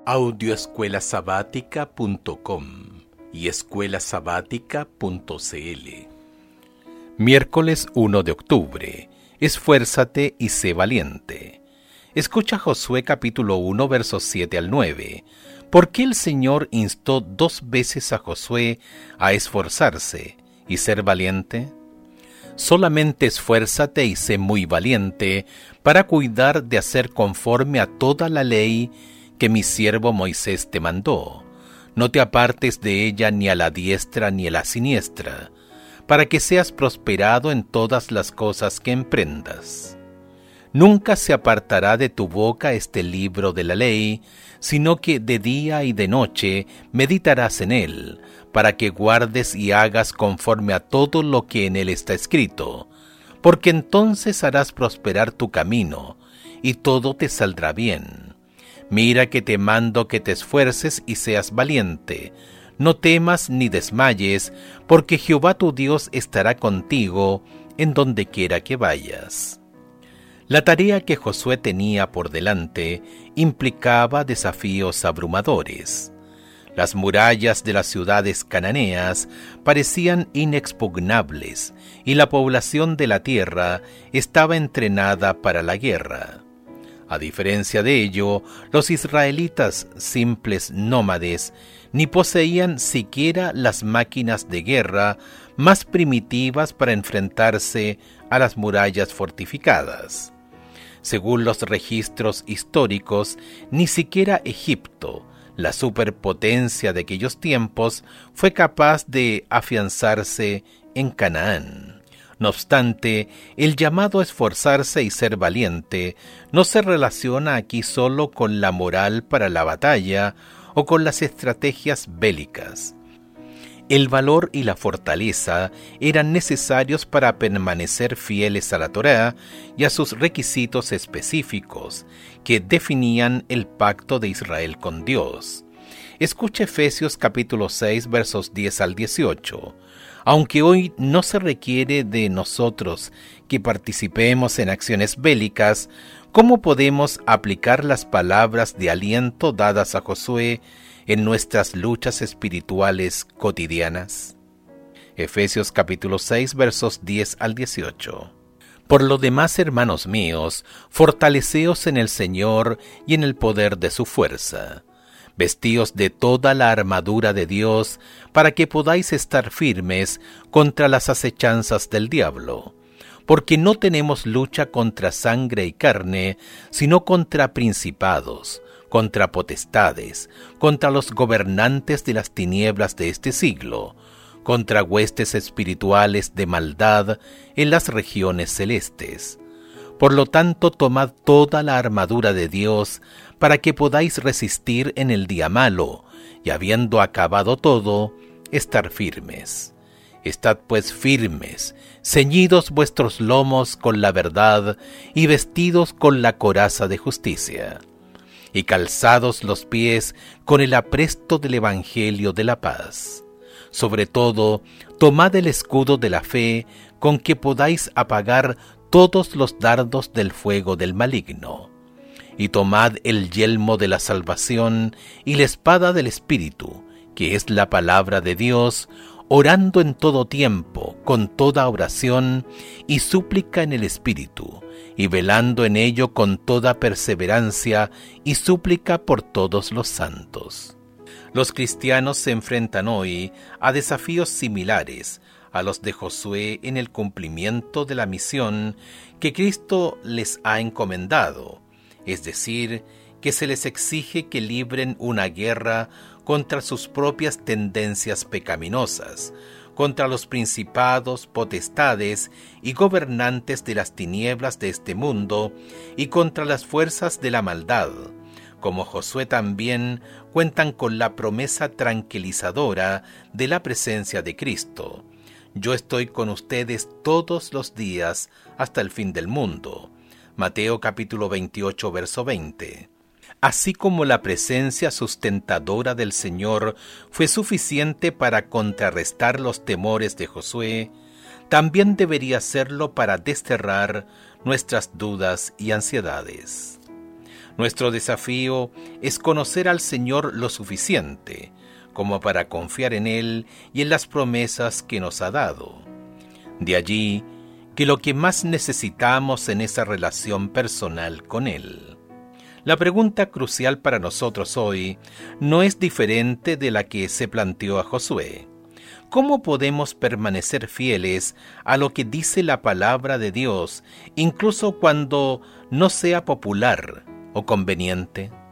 Audioescuelasabática.com y escuelasabática.cl. Miércoles 1 de octubre. Esfuérzate y sé valiente. Escucha Josué capítulo 1 versos 7 al 9. ¿Por qué el Señor instó 2 veces a Josué a esforzarse y ser valiente? Solamente esfuérzate y sé muy valiente para cuidar de hacer conforme a toda la ley que mi siervo Moisés te mandó. No te apartes de ella ni a la diestra ni a la siniestra, para que seas prosperado en todas las cosas que emprendas. Nunca se apartará de tu boca este libro de la ley, sino que de día y de noche meditarás en él, para que guardes y hagas conforme a todo lo que en él está escrito, porque entonces harás prosperar tu camino, y todo te saldrá bien. Mira que te mando que te esfuerces y seas valiente. No temas ni desmayes, porque Jehová tu Dios estará contigo en donde quiera que vayas. La tarea que Josué tenía por delante implicaba desafíos abrumadores. Las murallas de las ciudades cananeas parecían inexpugnables y la población de la tierra estaba entrenada para la guerra. A diferencia de ello, los israelitas, simples nómades, ni poseían siquiera las máquinas de guerra más primitivas para enfrentarse a las murallas fortificadas. Según los registros históricos, ni siquiera Egipto, la superpotencia de aquellos tiempos, fue capaz de afianzarse en Canaán. No obstante, el llamado a esforzarse y ser valiente no se relaciona aquí solo con la moral para la batalla o con las estrategias bélicas. El valor y la fortaleza eran necesarios para permanecer fieles a la Torá y a sus requisitos específicos que definían el pacto de Israel con Dios. Escucha Efesios capítulo 6 versos 10 al 18. Aunque hoy no se requiere de nosotros que participemos en acciones bélicas, ¿cómo podemos aplicar las palabras de aliento dadas a Josué en nuestras luchas espirituales cotidianas? Efesios capítulo 6 versos 10 al 18. Por lo demás, hermanos míos, fortaleceos en el Señor y en el poder de su fuerza. Vestíos de toda la armadura de Dios, para que podáis estar firmes contra las acechanzas del diablo. Porque no tenemos lucha contra sangre y carne, sino contra principados, contra potestades, contra los gobernantes de las tinieblas de este siglo, contra huestes espirituales de maldad en las regiones celestes. Por lo tanto, tomad toda la armadura de Dios, para que podáis resistir en el día malo, y habiendo acabado todo, estar firmes. Estad pues firmes, ceñidos vuestros lomos con la verdad, y vestidos con la coraza de justicia, y calzados los pies con el apresto del Evangelio de la paz. Sobre todo, tomad el escudo de la fe, con que podáis apagar todos los dardos del fuego del maligno. Y tomad el yelmo de la salvación y la espada del Espíritu, que es la palabra de Dios, orando en todo tiempo, con toda oración y súplica en el Espíritu, y velando en ello con toda perseverancia y súplica por todos los santos. Los cristianos se enfrentan hoy a desafíos similares a los de Josué en el cumplimiento de la misión que Cristo les ha encomendado, es decir, que se les exige que libren una guerra contra sus propias tendencias pecaminosas, contra los principados, potestades y gobernantes de las tinieblas de este mundo y contra las fuerzas de la maldad. Como Josué también cuentan con la promesa tranquilizadora de la presencia de Cristo. Yo estoy con ustedes todos los días hasta el fin del mundo. Mateo capítulo 28, verso 20. Así como la presencia sustentadora del Señor fue suficiente para contrarrestar los temores de Josué, también debería serlo para desterrar nuestras dudas y ansiedades. Nuestro desafío es conocer al Señor lo suficiente como para confiar en Él y en las promesas que nos ha dado. De allí que lo que más necesitamos en esa relación personal con Él. La pregunta crucial para nosotros hoy no es diferente de la que se planteó a Josué. ¿Cómo podemos permanecer fieles a lo que dice la palabra de Dios, incluso cuando no sea popular o conveniente?